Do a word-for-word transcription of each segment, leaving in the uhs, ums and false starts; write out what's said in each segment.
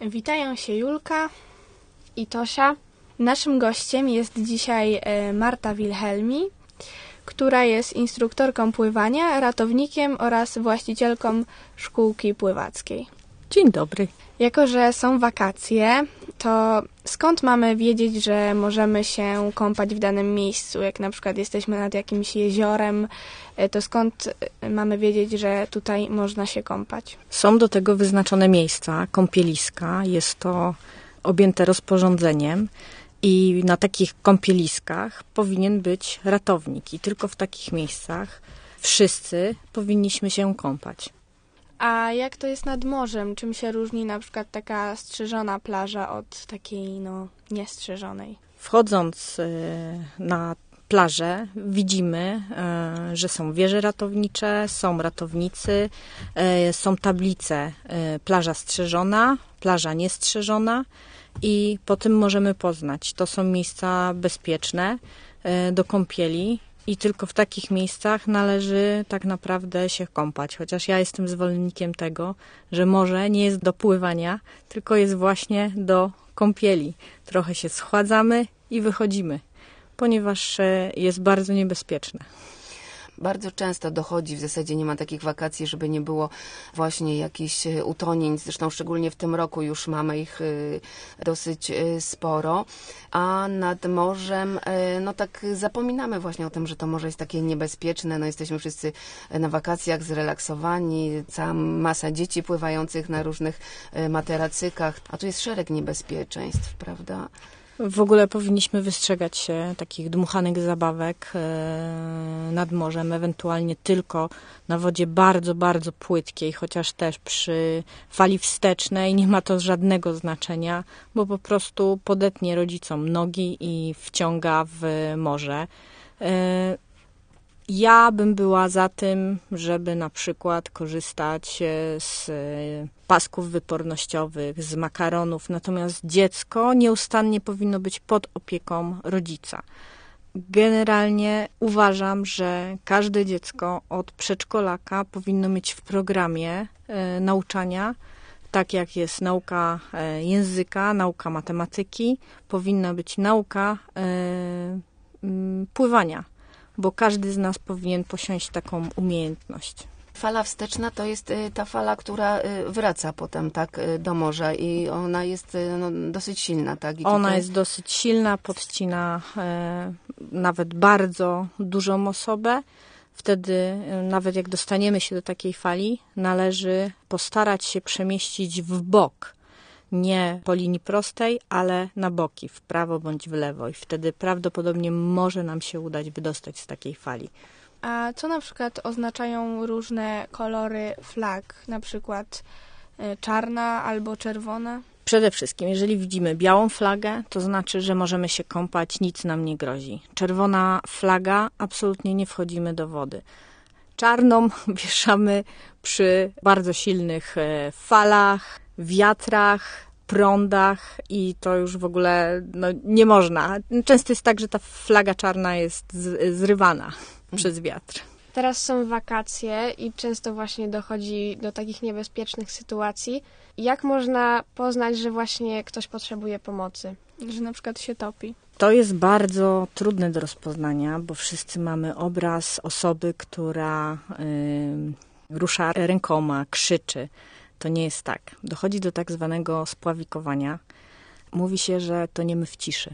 Witają się Julka i Tosia. Naszym gościem jest dzisiaj Marta Wilhelmi, która jest instruktorką pływania, ratownikiem oraz właścicielką szkółki pływackiej. Dzień dobry. Jako że są wakacje, to skąd mamy wiedzieć, że możemy się kąpać w danym miejscu? Jak na przykład jesteśmy nad jakimś jeziorem, to skąd mamy wiedzieć, że tutaj można się kąpać? Są do tego wyznaczone miejsca, kąpieliska. Jest to objęte rozporządzeniem i na takich kąpieliskach powinien być ratownik. I tylko w takich miejscach wszyscy powinniśmy się kąpać. A jak to jest nad morzem? Czym się różni na przykład taka strzeżona plaża od takiej no niestrzeżonej? Wchodząc na plażę widzimy, że są wieże ratownicze, są ratownicy, są tablice plaża strzeżona, plaża niestrzeżona i po tym możemy poznać. To są miejsca bezpieczne do kąpieli. I tylko w takich miejscach należy tak naprawdę się kąpać. Chociaż ja jestem zwolennikiem tego, że morze nie jest do pływania, tylko jest właśnie do kąpieli. Trochę się schładzamy i wychodzimy, ponieważ jest bardzo niebezpieczne. Bardzo często dochodzi, w zasadzie nie ma takich wakacji, żeby nie było właśnie jakichś utonięć. Zresztą szczególnie w tym roku już mamy ich dosyć sporo. A nad morzem, no tak zapominamy właśnie o tym, że to morze jest takie niebezpieczne. No jesteśmy wszyscy na wakacjach zrelaksowani. Cała masa dzieci pływających na różnych materacykach. A tu jest szereg niebezpieczeństw, prawda? W ogóle powinniśmy wystrzegać się takich dmuchanych zabawek nad morzem, ewentualnie tylko na wodzie bardzo, bardzo płytkiej, chociaż też przy fali wstecznej nie ma to żadnego znaczenia, bo po prostu podetnie rodzicom nogi i wciąga w morze. Ja bym była za tym, żeby na przykład korzystać z pasków wypornościowych, z makaronów, natomiast dziecko nieustannie powinno być pod opieką rodzica. Generalnie uważam, że każde dziecko od przedszkolaka powinno mieć w programie e, nauczania, tak jak jest nauka e, języka, nauka matematyki, powinna być nauka e, m, pływania, bo każdy z nas powinien posiąść taką umiejętność. Fala wsteczna to jest ta fala, która wraca potem tak do morza i ona jest no, dosyć silna, tak? I ona tutaj... jest dosyć silna, podcina e, nawet bardzo dużą osobę. Wtedy e, nawet jak dostaniemy się do takiej fali, należy postarać się przemieścić w bok. Nie po linii prostej, ale na boki, w prawo bądź w lewo. I wtedy prawdopodobnie może nam się udać wydostać z takiej fali. A co na przykład oznaczają różne kolory flag? Na przykład czarna albo czerwona? Przede wszystkim, jeżeli widzimy białą flagę, to znaczy, że możemy się kąpać, nic nam nie grozi. Czerwona flaga, absolutnie nie wchodzimy do wody. Czarną wieszamy przy bardzo silnych falach, wiatrach, prądach i to już w ogóle no, nie można. Często jest tak, że ta flaga czarna jest z, zrywana przez wiatr. Teraz są wakacje i często właśnie dochodzi do takich niebezpiecznych sytuacji. Jak można poznać, że właśnie ktoś potrzebuje pomocy? Że na przykład się topi. To jest bardzo trudne do rozpoznania, bo wszyscy mamy obraz osoby, która y, rusza rękoma, krzyczy. To nie jest tak. Dochodzi do tak zwanego spławikowania. Mówi się, że toniemy w ciszy,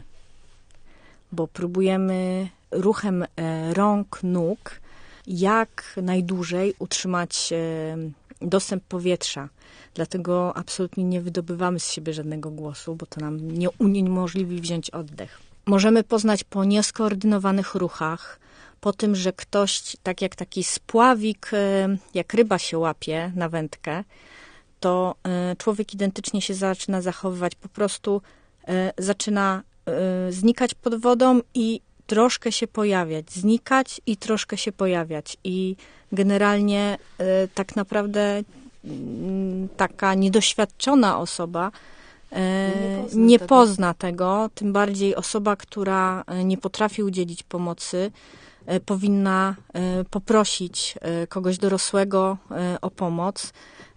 bo próbujemy ruchem rąk, nóg jak najdłużej utrzymać dostęp powietrza. Dlatego absolutnie nie wydobywamy z siebie żadnego głosu, bo to nam nie uniemożliwi wziąć oddech. Możemy poznać po nieskoordynowanych ruchach, po tym, że ktoś, tak jak taki spławik, jak ryba się łapie na wędkę, to człowiek identycznie się zaczyna zachowywać. Po prostu zaczyna znikać pod wodą i troszkę się pojawiać. Znikać i troszkę się pojawiać. I generalnie tak naprawdę taka niedoświadczona osoba nie pozna, nie pozna tego. Tym bardziej osoba, która nie potrafi udzielić pomocy, powinna poprosić kogoś dorosłego o pomoc.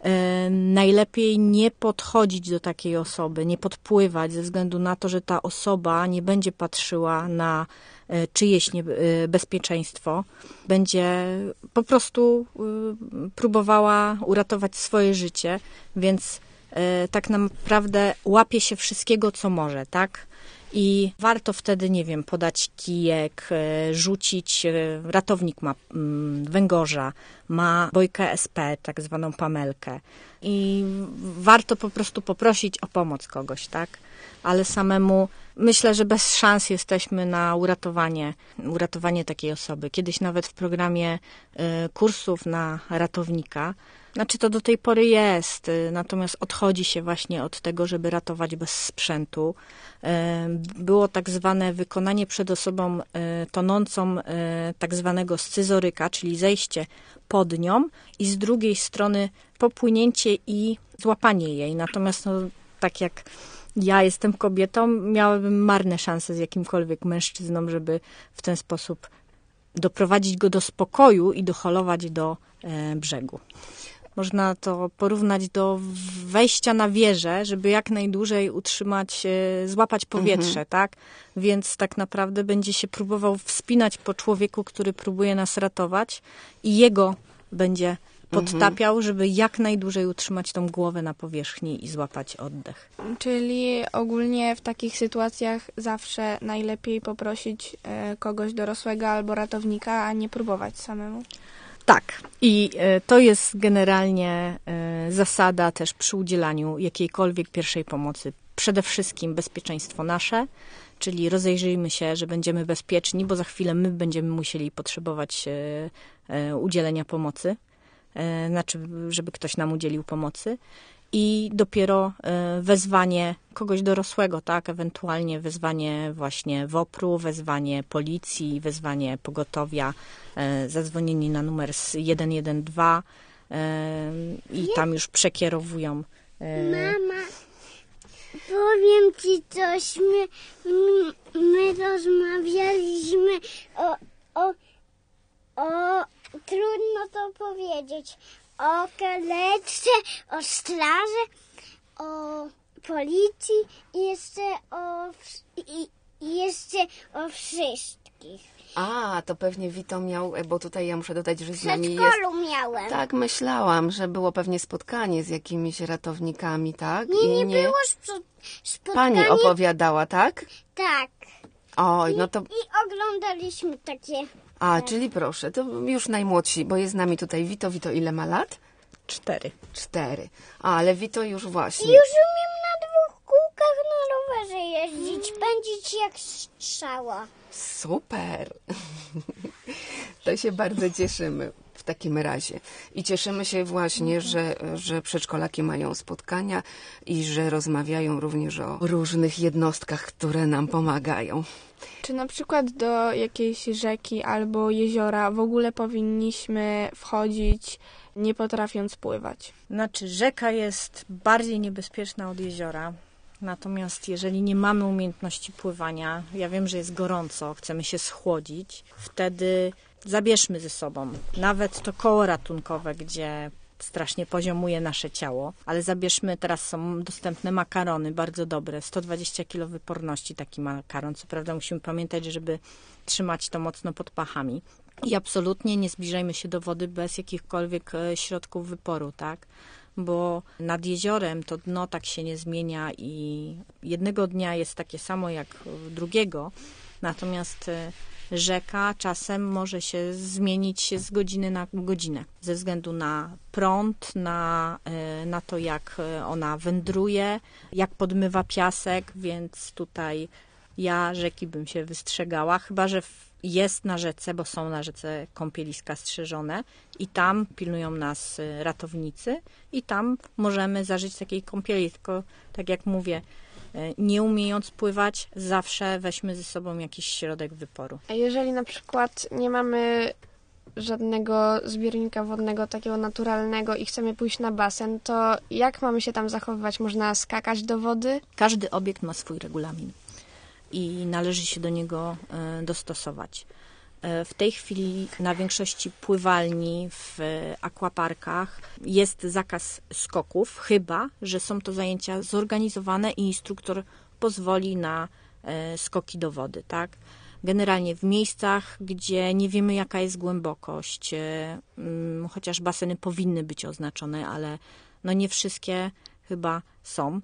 Najlepiej nie podchodzić do takiej osoby, nie podpływać ze względu na to, że ta osoba nie będzie patrzyła na czyjeś bezpieczeństwo, będzie po prostu próbowała uratować swoje życie, więc tak naprawdę łapie się wszystkiego, co może, tak? I warto wtedy, nie wiem, podać kijek, rzucić, ratownik ma węgorza, ma bojkę S P, tak zwaną pamelkę. I warto po prostu poprosić o pomoc kogoś, tak? Ale samemu myślę, że bez szans jesteśmy na uratowanie, uratowanie takiej osoby. Kiedyś nawet w programie kursów na ratownika, znaczy to do tej pory jest, natomiast odchodzi się właśnie od tego, żeby ratować bez sprzętu. Było tak zwane wykonanie przed osobą tonącą tak zwanego scyzoryka, czyli zejście pod nią i z drugiej strony popłynięcie i złapanie jej. Natomiast no, tak jak ja jestem kobietą, miałabym marne szanse z jakimkolwiek mężczyzną, żeby w ten sposób doprowadzić go do spokoju i doholować do brzegu. Można to porównać do wejścia na wieżę, żeby jak najdłużej utrzymać, złapać powietrze, mhm. tak? Więc tak naprawdę będzie się próbował wspinać po człowieku, który próbuje nas ratować i jego będzie podtapiał, mhm. żeby jak najdłużej utrzymać tą głowę na powierzchni i złapać oddech. Czyli ogólnie w takich sytuacjach zawsze najlepiej poprosić kogoś dorosłego albo ratownika, a nie próbować samemu. Tak. I to jest generalnie zasada też przy udzielaniu jakiejkolwiek pierwszej pomocy. Przede wszystkim bezpieczeństwo nasze, czyli rozejrzyjmy się, że będziemy bezpieczni, bo za chwilę my będziemy musieli potrzebować udzielenia pomocy, znaczy, żeby ktoś nam udzielił pomocy. I dopiero wezwanie kogoś dorosłego, tak, ewentualnie wezwanie właśnie W O P R u, wezwanie policji, wezwanie pogotowia, zadzwonienie na numer jeden jeden dwa i tam już przekierowują. Mama, powiem ci coś, my, my rozmawialiśmy o, o, o, trudno to powiedzieć, o karetce, o straży, o policji i jeszcze o, i, i jeszcze o wszystkich. A, to pewnie Vito miał, bo tutaj ja muszę dodać, że z nami jest... W przedszkolu miałem. Tak, myślałam, że było pewnie spotkanie z jakimiś ratownikami, tak? Nie, nie, I nie było spo- spotkanie. Pani opowiadała, tak? Tak. Oj, no to... I oglądaliśmy takie... A, tak. czyli proszę, to już najmłodsi, bo jest z nami tutaj Vito. Vito ile ma lat? Cztery. Cztery. A, ale Vito już właśnie... I już umiem na dwóch kółkach na rowerze jeździć, pędzić jak strzała. Super! To się bardzo cieszymy w takim razie. I cieszymy się właśnie, że, że przedszkolaki mają spotkania i że rozmawiają również o różnych jednostkach, które nam pomagają. Czy na przykład do jakiejś rzeki albo jeziora w ogóle powinniśmy wchodzić, nie potrafiąc pływać? Znaczy, rzeka jest bardziej niebezpieczna od jeziora. Natomiast jeżeli nie mamy umiejętności pływania, ja wiem, że jest gorąco, chcemy się schłodzić, wtedy zabierzmy ze sobą nawet to koło ratunkowe, gdzie strasznie poziomuje nasze ciało, ale zabierzmy, teraz są dostępne makarony, bardzo dobre, sto dwadzieścia kilo wyporności taki makaron. Co prawda musimy pamiętać, żeby trzymać to mocno pod pachami. I absolutnie nie zbliżajmy się do wody bez jakichkolwiek środków wyporu, tak? Bo nad jeziorem to dno tak się nie zmienia i jednego dnia jest takie samo jak drugiego, natomiast rzeka czasem może się zmienić z godziny na godzinę, ze względu na prąd, na, na to, jak ona wędruje, jak podmywa piasek, więc tutaj ja rzeki bym się wystrzegała, chyba że jest na rzece, bo są na rzece kąpieliska strzeżone i tam pilnują nas ratownicy i tam możemy zażyć takiej kąpieli, tylko tak jak mówię, nie umiejąc pływać, zawsze weźmy ze sobą jakiś środek wyporu. A jeżeli na przykład nie mamy żadnego zbiornika wodnego takiego naturalnego i chcemy pójść na basen, to jak mamy się tam zachowywać? Można skakać do wody? Każdy obiekt ma swój regulamin i należy się do niego dostosować. W tej chwili na większości pływalni w aquaparkach jest zakaz skoków, chyba że są to zajęcia zorganizowane i instruktor pozwoli na skoki do wody, tak? Generalnie w miejscach, gdzie nie wiemy, jaka jest głębokość, chociaż baseny powinny być oznaczone, ale no nie wszystkie chyba są,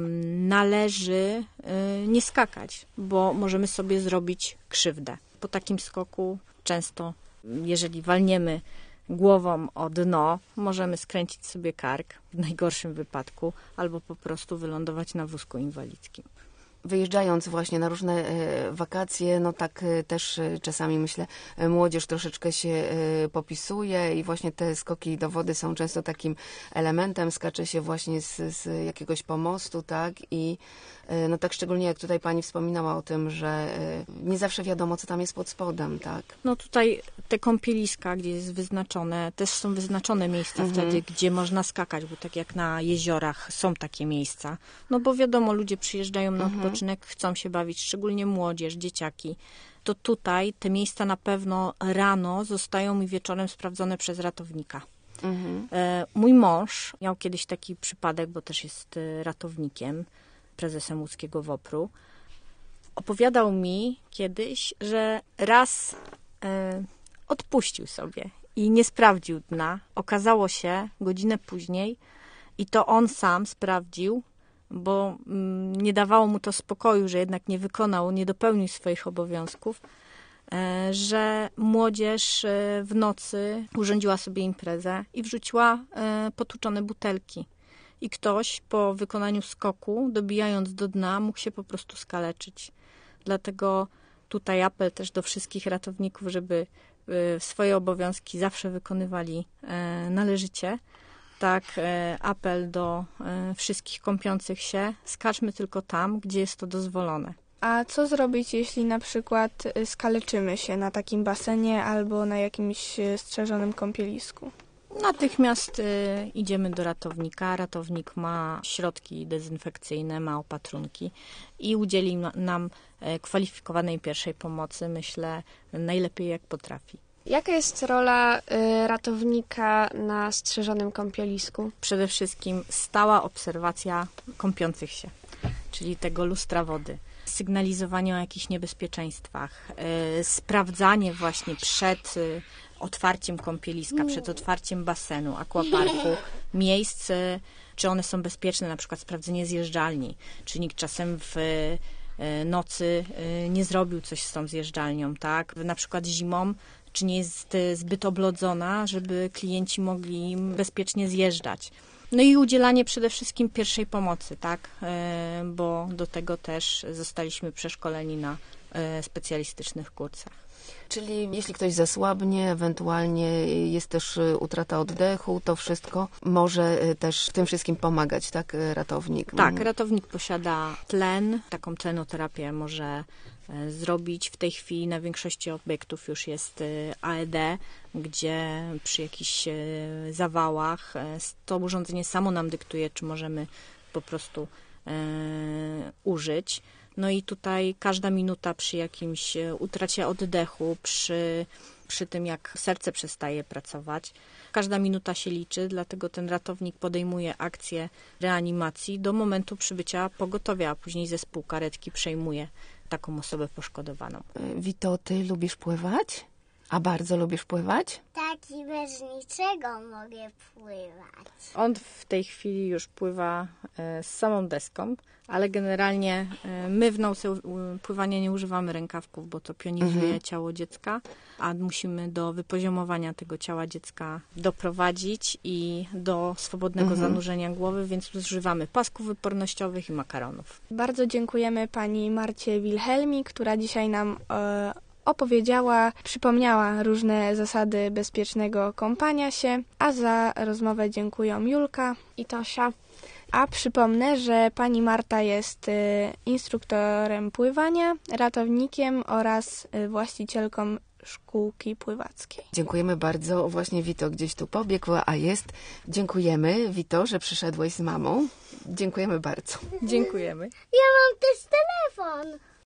należy nie skakać, bo możemy sobie zrobić krzywdę. Po takim skoku często, jeżeli walniemy głową o dno, możemy skręcić sobie kark w najgorszym wypadku albo po prostu wylądować na wózku inwalidzkim. Wyjeżdżając właśnie na różne e, wakacje, no tak e, też e, czasami myślę, e, młodzież troszeczkę się e, popisuje i właśnie te skoki do wody są często takim elementem, skacze się właśnie z, z jakiegoś pomostu, tak, i e, no tak szczególnie jak tutaj pani wspominała o tym, że e, nie zawsze wiadomo, co tam jest pod spodem, tak. No tutaj te kąpieliska, gdzie jest wyznaczone, też są wyznaczone miejsca Mhm. wtedy, gdzie można skakać, bo tak jak na jeziorach są takie miejsca, no bo wiadomo, ludzie przyjeżdżają na Mhm. odpoczynek, chcą się bawić, szczególnie młodzież, dzieciaki, to tutaj te miejsca na pewno rano zostają i wieczorem sprawdzone przez ratownika. Mhm. E, mój mąż miał kiedyś taki przypadek, bo też jest e, ratownikiem, prezesem łódzkiego WOPR-u. Opowiadał mi kiedyś, że raz e, odpuścił sobie i nie sprawdził dna. Okazało się godzinę później i to on sam sprawdził, bo mm, nie dawało mu to spokoju, że jednak nie wykonał, nie dopełnił swoich obowiązków, e, że młodzież e, w nocy urządziła sobie imprezę i wrzuciła e, potłuczone butelki. I ktoś po wykonaniu skoku, dobijając do dna, mógł się po prostu skaleczyć. Dlatego tutaj apel też do wszystkich ratowników, żeby e, swoje obowiązki zawsze wykonywali e, należycie. Tak, apel do wszystkich kąpiących się, skaczmy tylko tam, gdzie jest to dozwolone. A co zrobić, jeśli na przykład skaleczymy się na takim basenie albo na jakimś strzeżonym kąpielisku? Natychmiast idziemy do ratownika. Ratownik ma środki dezynfekcyjne, ma opatrunki i udzieli nam kwalifikowanej pierwszej pomocy, myślę, najlepiej jak potrafi. Jaka jest rola y, ratownika na strzeżonym kąpielisku? Przede wszystkim stała obserwacja kąpiących się, czyli tego lustra wody, sygnalizowanie o jakichś niebezpieczeństwach, y, sprawdzanie właśnie przed y, otwarciem kąpieliska, przed otwarciem basenu, aquaparku, miejsc, y, czy one są bezpieczne, na przykład sprawdzenie zjeżdżalni, czy nikt czasem w y, nocy y, nie zrobił coś z tą zjeżdżalnią, tak? Na przykład zimą, czy nie jest zbyt oblodzona, żeby klienci mogli bezpiecznie zjeżdżać. No i udzielanie przede wszystkim pierwszej pomocy, tak, bo do tego też zostaliśmy przeszkoleni na specjalistycznych kursach. Czyli jeśli ktoś zasłabnie, ewentualnie jest też utrata oddechu, to wszystko może też w tym wszystkim pomagać, tak, ratownik? Tak, ratownik posiada tlen, taką tlenoterapię może zrobić. W tej chwili na większości obiektów już jest A E D, gdzie przy jakichś zawałach to urządzenie samo nam dyktuje, czy możemy po prostu e, użyć. No i tutaj każda minuta przy jakimś utracie oddechu, przy, przy tym jak serce przestaje pracować, każda minuta się liczy, dlatego ten ratownik podejmuje akcję reanimacji do momentu przybycia pogotowia, a później zespół karetki przejmuje taką osobę poszkodowaną. Wito, ty lubisz pływać? A bardzo lubisz pływać? Tak, i bez niczego mogę pływać. On w tej chwili już pływa z samą deską, ale generalnie my w nauce pływania nie używamy rękawków, bo to pionizuje mhm. ciało dziecka, a musimy do wypoziomowania tego ciała dziecka doprowadzić i do swobodnego mhm. zanurzenia głowy, więc używamy pasków wypornościowych i makaronów. Bardzo dziękujemy pani Marcie Wilhelmi, która dzisiaj nam e, opowiedziała, przypomniała różne zasady bezpiecznego kąpania się, a za rozmowę dziękują Julka i Tosia. A przypomnę, że pani Marta jest y, instruktorem pływania, ratownikiem oraz y, właścicielką szkółki pływackiej. Dziękujemy bardzo. Właśnie Wito gdzieś tu pobiegł, a jest. Dziękujemy, Wito, że przyszedłeś z mamą. Dziękujemy bardzo. Dziękujemy. Ja mam też telefon.